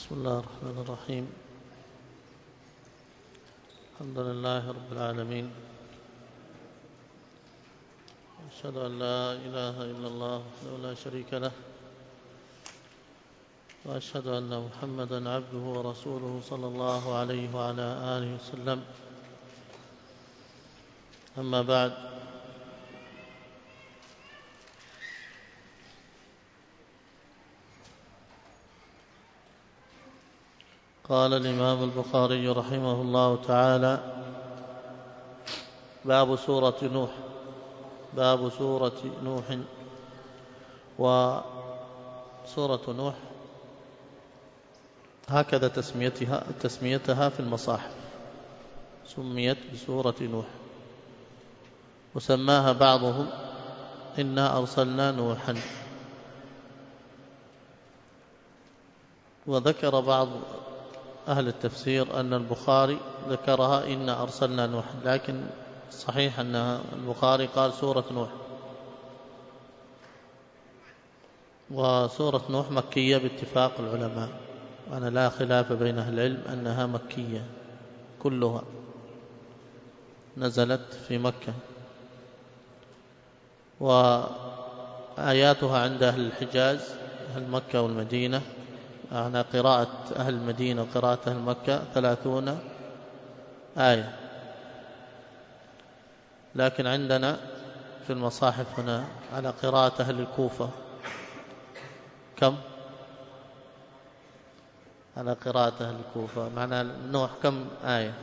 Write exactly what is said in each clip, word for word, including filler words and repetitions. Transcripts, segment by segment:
بسم الله الرحمن الرحيم. الحمد لله رب العالمين، أشهد أن لا إله إلا الله وحده لا شريك له، وأشهد أن محمدا عبده ورسوله صلى الله عليه وعلى آله وسلم. أما بعد، قال الإمام البخاري رحمه الله تعالى: باب سورة نوح. باب سورة نوح. وسورة نوح هكذا تسميتها تسميتها في المصاحف، سميت بسورة نوح، وسماها بعضهم إنا أرسلنا نوحا. وذكر بعض أهل التفسير أن البخاري ذكرها إنا أرسلنا نوحا، لكن صحيح أن البخاري قال سورة نوح. وسورة نوح مكية باتفاق العلماء، وأنا لا خلاف بين أهل العلم أنها مكية كلها، نزلت في مكة. وآياتها عند أهل الحجاز، أهل مكة والمدينة، أنا قراءة أهل المدينة وقراءة أهل مكة ثلاثون آية، لكن عندنا في المصاحف هنا على قراءة أهل الكوفة كم؟ على قراءة أهل الكوفة معنى نوح كم آية؟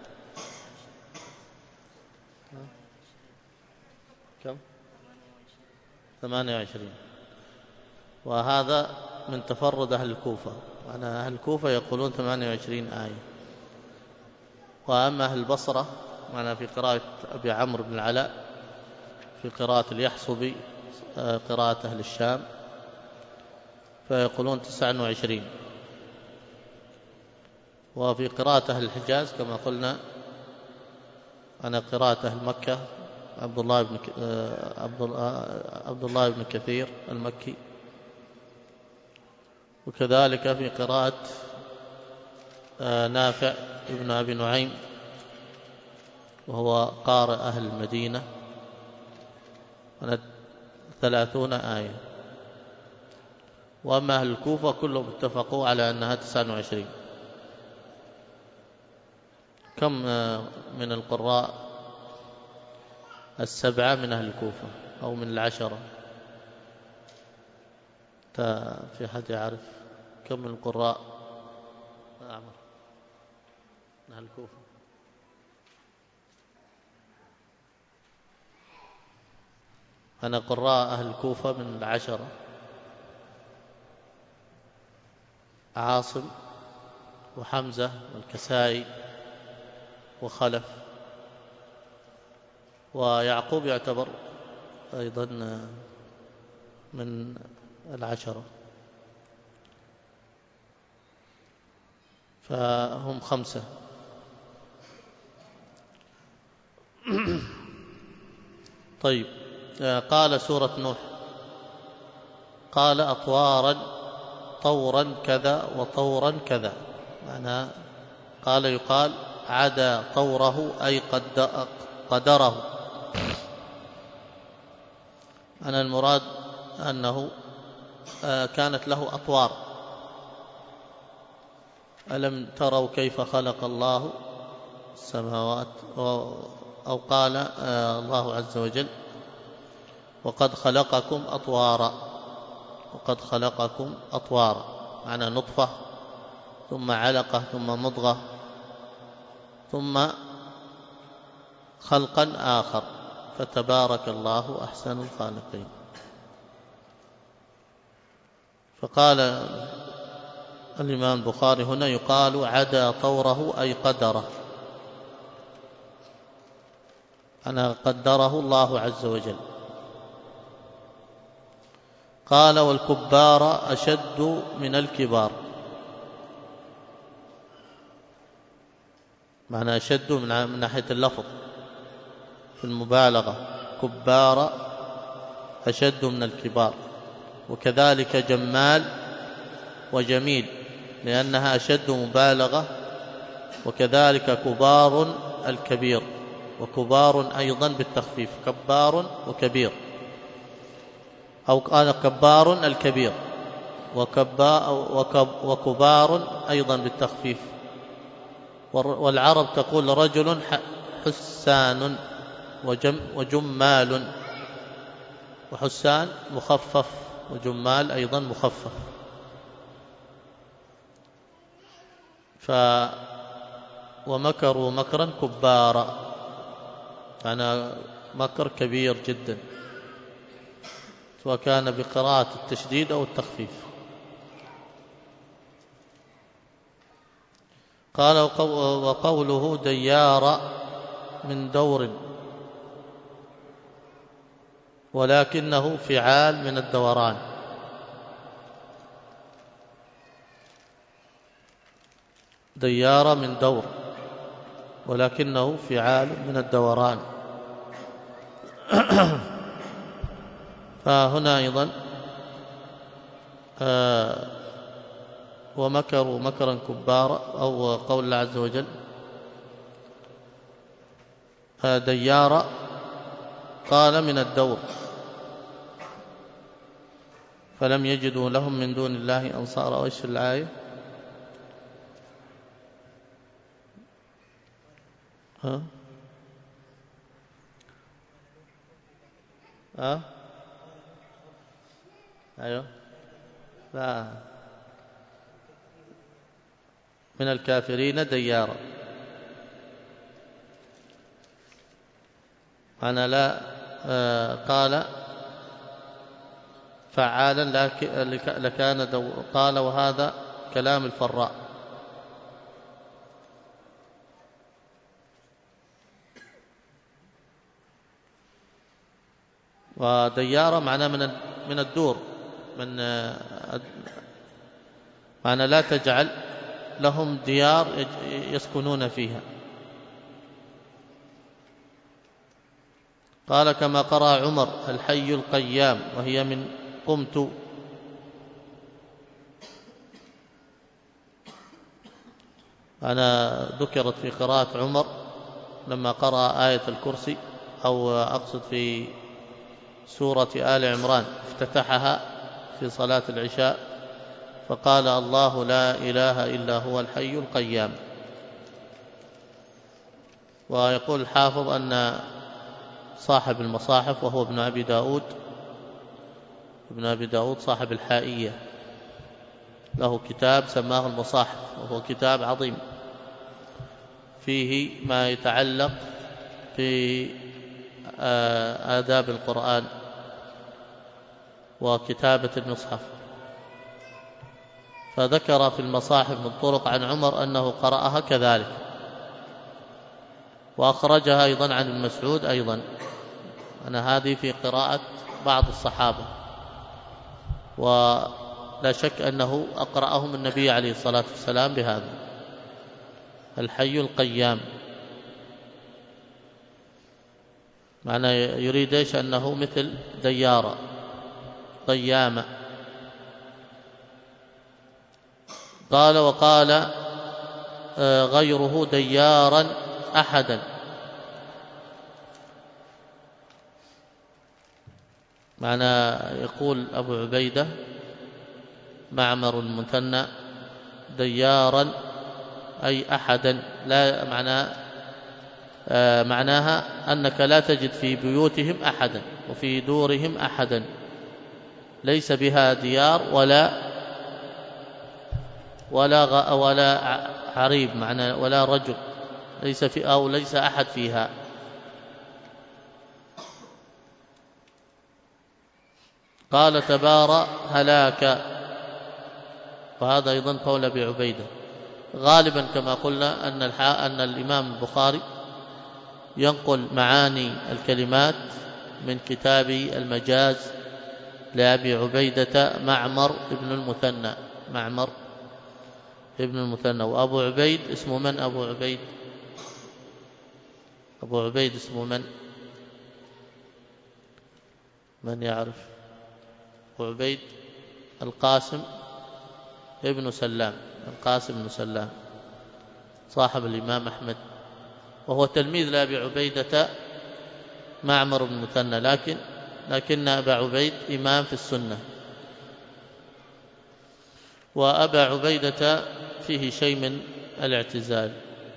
كم؟ ثمانية وعشرين. وهذا من تفرد أهل الكوفة، معنى أهل الكوفة يقولون ثمانية وعشرين آية. وأما أهل البصرة معنى في قراءة أبي عمرو بن العلاء، في قراءة اليحصبي، قراءة أهل الشام، فيقولون تسعة وعشرين. وفي قراءة أهل الحجاز كما قلنا أنا قراءة أهل مكة عبد الله بن عبد الله بن كثير المكي، وكذلك في قراءة نافع ابن أبي نعيم وهو قارئ أهل المدينة، ثلاثون آية. وأما أهل الكوفة كلهم اتفقوا على أنها تسعة وعشرين. كم من القراء السبعة من أهل الكوفة أو من العشرة؟ في حد يعرف كم من القراء أعمر من أهل الكوفة؟ أنا قراء أهل الكوفة من العشرة: عاصم وحمزة والكسائي وخلف، ويعقوب يعتبر أيضا من العشرة، فهم خمسة. طيب، قال سورة نوح، قال أطوارا طورا كذا وطورا كذا، معنى قال يقال عدا طوره أي قدره. أنا المراد أنه كانت له أطوار. ألم تروا كيف خلق الله السماوات، أو قال الله عز وجل وقد خلقكم أطوارا، وقد خلقكم أطوارا، معنى نطفة ثم علقة ثم مضغة ثم خلقا آخر، فتبارك الله أحسن الخالقين. فقال الإمام البخاري هنا يقال عدا طوره أي قدره، أنا قدره الله عز وجل. قال والكبار أشد من الكبار، معنى أشد من ناحية اللفظ في المبالغة، كبار أشد من الكبار. وكذلك جمال وجميل لأنها أشد مبالغة، وكذلك كبار الكبير، وكبار أيضا بالتخفيف، كبار وكبير، أو قال كبار الكبير، وكبار أيضا بالتخفيف. والعرب تقول رجل حسان وجمال، وحسان مخفف وجمال أيضا مخفف. ف ومكروا مكرا كبارا، يعني مكر كبير جدا، سواء كان بقراءة التشديد أو التخفيف. قال وقوله ديار من دور، ولكنه فعال من الدوران. ديار من دور ولكنه فعال من الدوران. فهنا أيضا آه ومكروا مكرا كبارا، أو قول الله عز وجل آه ديار قال من الدور، فلم يجدوا لهم من دون الله أنصارا. وإيش الآية؟ ها ها أيوه، لا، من الكافرين ديارا. أنا لا آه قال فعالا لكان دو قال وهذا كلام الفراء. وديارة معناه من من الدور، من معنى لا تجعل لهم ديار يسكنون فيها. قال كما قرأ عمر الحي القيام، وهي من قمت. أنا ذكرت في قراءة عمر لما قرأ آية الكرسي، أو أقصد في سورة آل عمران، افتتحها في صلاة العشاء فقال الله لا إله إلا هو الحي القيام. ويقول الحافظ أن صاحب المصاحف وهو ابن أبي داود ابن أبي داود صاحب الحائية، له كتاب سماه المصاحف، وهو كتاب عظيم فيه ما يتعلق بآداب القرآن وكتابة المصحف. فذكر في المصاحف من طرق عن عمر أنه قرأها كذلك، وأخرجها أيضا عن ابن مسعود أيضا، أن هذه في قراءة بعض الصحابة، ولا شك أنه أقرأهم النبي عليه الصلاة والسلام بهذا الحي القيام. معنى يريد إيش؟ أنه مثل ديارة قيامة. قال وقال غيره ديارا أحدا، معنى يقول أبو عبيدة معمر المثنى ديارا أي أحدا، لا معنى آه معناها أنك لا تجد في بيوتهم أحدا وفي دورهم أحدا، ليس بها ديار ولا ولا غ ولا عريب، معنى ولا رجل، ليس في أو ليس أحد فيها. قال تبارى هلاك، وهذا أيضا قول أبي عبيدة. غالبا كما قلنا أن أن الإمام البخاري ينقل معاني الكلمات من كتاب المجاز لأبي عبيدة معمر ابن المثنى معمر ابن المثنى. وأبو عبيد اسمه من؟ أبو عبيد أبو عبيد اسمه من؟ من يعرف؟ أبو عبيد القاسم ابن سلام، القاسم بن سلام صاحب الإمام أحمد، وهو تلميذ لأبي عبيدة معمر بن مثنى، لكن لكن أبا عبيد إمام في السنة، وأبا عبيدة فيه شيء من الاعتزال.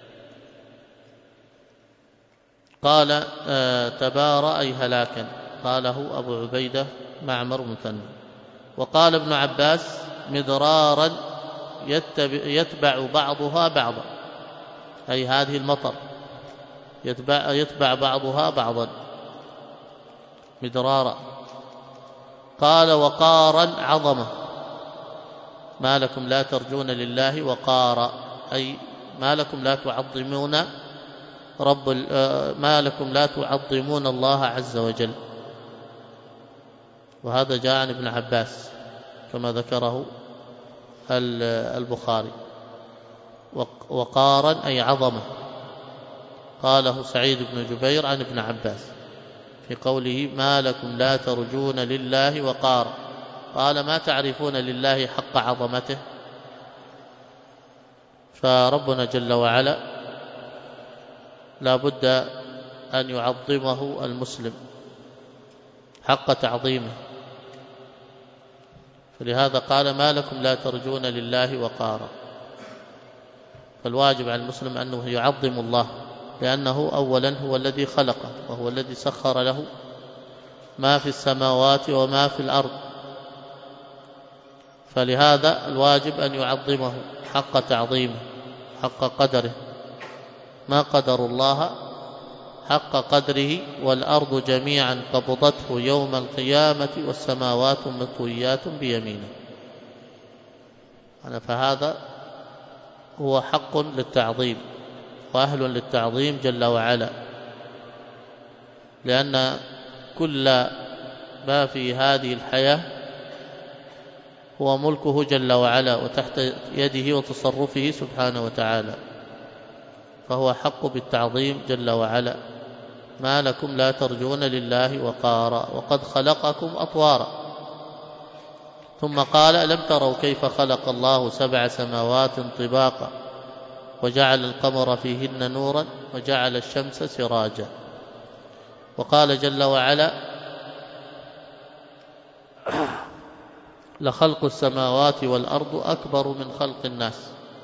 قال آه تبارى أي هلاكا، قاله أبو عبيدة معمر مثنى. وقال ابن عباس مدرارا يتبع بعضها بعضا، أي هذه المطر يتبع, يتبع بعضها بعضا مدرارا. قال وقارا عظمة، ما لكم لا ترجون لله وقارا، أي ما لكم لا تعظمون رب ما لكم لا تعظمون الله عز وجل. وهذا جاء عن ابن عباس كما ذكره البخاري. وقارا أي عظمة، قاله سعيد بن جبير عن ابن عباس في قوله ما لكم لا ترجون لله وقارا، قال ما تعرفون لله حق عظمته. فربنا جل وعلا لا بد أن يعظمه المسلم حق تعظيمه، فلهذا قال ما لكم لا ترجون لله وقارا. فالواجب على المسلم أنه يعظم الله، لأنه أولا هو الذي خلقه، وهو الذي سخر له ما في السماوات وما في الأرض، فلهذا الواجب أن يعظمه حق تعظيمه حق قدره. ما قدر الله حق قدره والأرض جميعا قبضته يوم القيامة والسماوات مطويات بيمينه. فهذا هو حق للتعظيم وأهل للتعظيم جل وعلا، لأن كل ما في هذه الحياة هو ملكه جل وعلا وتحت يده وتصرفه سبحانه وتعالى، فهو حق بالتعظيم جل وعلا. ما لكم لا ترجون لله وقارا وقد خلقكم أطوارا. ثم قال ألم تروا كيف خلق الله سبع سماوات طباقا وجعل القمر فيهن نورا وجعل الشمس سراجا. وقال جل وعلا لخلق السماوات والأرض أكبر من خلق الناس.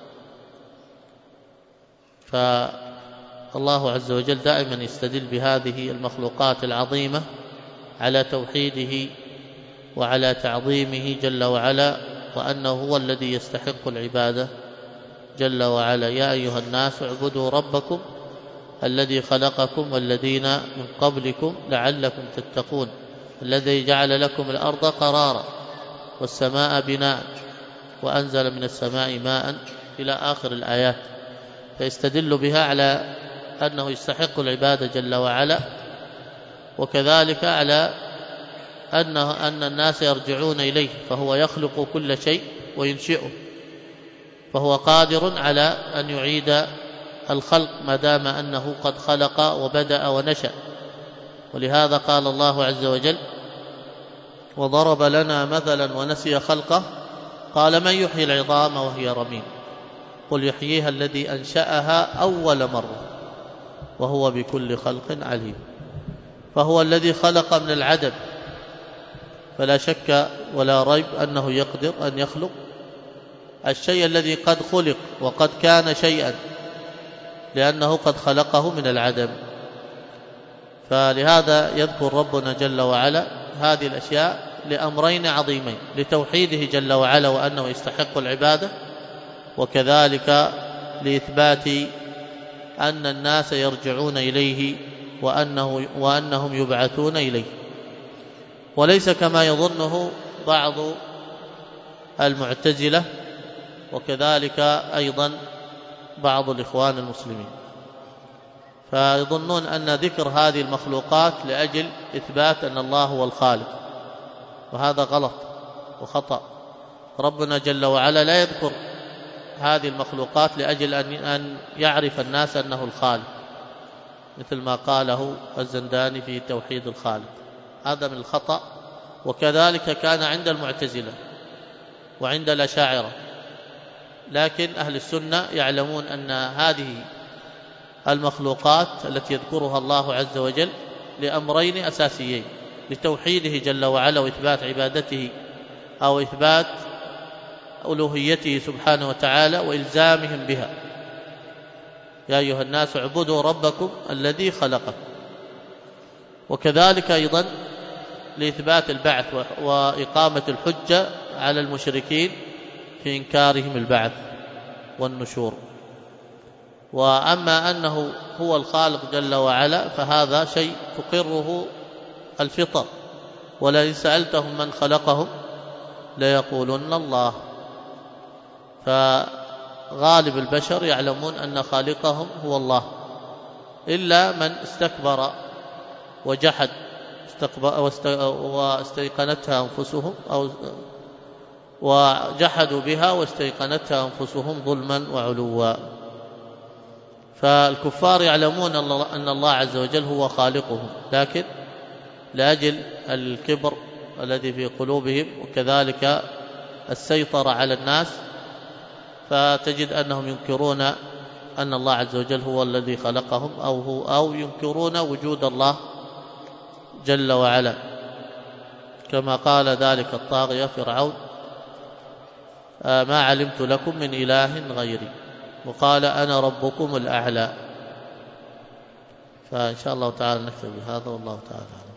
فالله عز وجل دائما يستدل بهذه المخلوقات العظيمة على توحيده وعلى تعظيمه جل وعلا، وأنه هو الذي يستحق العبادة جل وعلا. يا أيها الناس اعبدوا ربكم الذي خلقكم والذين من قبلكم لعلكم تتقون الذي جعل لكم الأرض قرارا والسماء بناء وأنزل من السماء ماء إلى آخر الآيات، فيستدل بها على أنه يستحق العبادة جل وعلا، وكذلك على أنه أن الناس يرجعون إليه، فهو يخلق كل شيء وينشئه، فهو قادر على أن يعيد الخلق ما دام أنه قد خلق وبدأ ونشأ. ولهذا قال الله عز وجل وضرب لنا مثلا ونسي خلقه قال من يحيي العظام وهي رميم قل يحييها الذي أنشأها أول مرة وهو بكل خلق عليم. فهو الذي خلق من العدم، فلا شك ولا ريب أنه يقدر أن يخلق الشيء الذي قد خلق وقد كان شيئا، لأنه قد خلقه من العدم. فلهذا يذكر ربنا جل وعلا هذه الأشياء لأمرين عظيمين: لتوحيده جل وعلا وأنه يستحق العبادة، وكذلك لإثبات أن الناس يرجعون إليه وأنه وأنهم يبعثون إليه، وليس كما يظنه بعض المعتزلة وكذلك أيضا بعض الإخوان المسلمين، فيظنون أن ذكر هذه المخلوقات لأجل إثبات أن الله هو الخالق، وهذا غلط وخطأ. ربنا جل وعلا لا يذكر هذه المخلوقات لأجل أن يعرف الناس أنه الخالق، مثل ما قاله الزنداني في توحيد الخالق، هذا من الخطأ. وكذلك كان عند المعتزلة وعند الأشاعرة، لكن أهل السنة يعلمون أن هذه المخلوقات التي يذكرها الله عز وجل لأمرين أساسيين: لتوحيده جل وعلا وإثبات عبادته أو إثبات ألوهيته سبحانه وتعالى وإلزامهم بها. يا أيها الناس اعبدوا ربكم الذي خلقكم. وكذلك أيضا لإثبات البعث وإقامة الحجة على المشركين في إنكارهم البعث والنشور. وأما أنه هو الخالق جل وعلا فهذا شيء تقره الفطر، ولئن سألتهم من خلقهم ليقولن الله. فغالب البشر يعلمون أن خالقهم هو الله، إلا من استكبر وجحد واستيقنتها أنفسهم أو وجحدوا بها واستيقنتها أنفسهم ظلما وعلوا. فالكفار يعلمون أن الله عز وجل هو خالقهم، لكن لأجل الكبر الذي في قلوبهم وكذلك السيطرة على الناس فتجد أنهم ينكرون أن الله عز وجل هو الذي خلقهم أو, هو أو ينكرون وجود الله جل وعلا، كما قال ذلك الطاغية فرعون: ما علمت لكم من إله غيري، وقال أنا ربكم الأعلى. فإن شاء الله تعالى نكتفي بهذا، والله تعالى